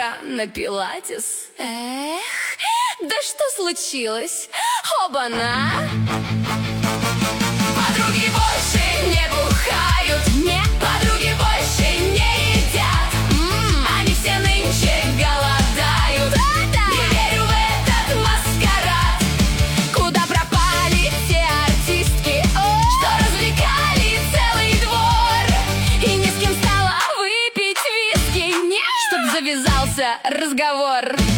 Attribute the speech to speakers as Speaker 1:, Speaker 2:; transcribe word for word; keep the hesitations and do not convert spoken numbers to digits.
Speaker 1: я на пилатес. Эх, да что случилось? Оба-на! Подруги больше не бухают, нет. Подруги больше не едят, м-м. Они все нынче голодают. Да-да. Не верю в этот маскарад. Куда пропали те артистки, о, что развлекали целый двор? И не с кем стало выпить виски, нет. Чтоб завязался разговор.